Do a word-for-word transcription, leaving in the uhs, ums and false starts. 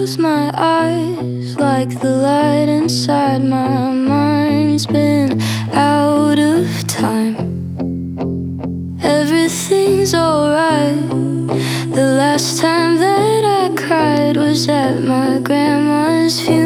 close my eyes, like the light inside my mind's been out of time. Everything's alright. The last time that I cried was at my grandma's funeral.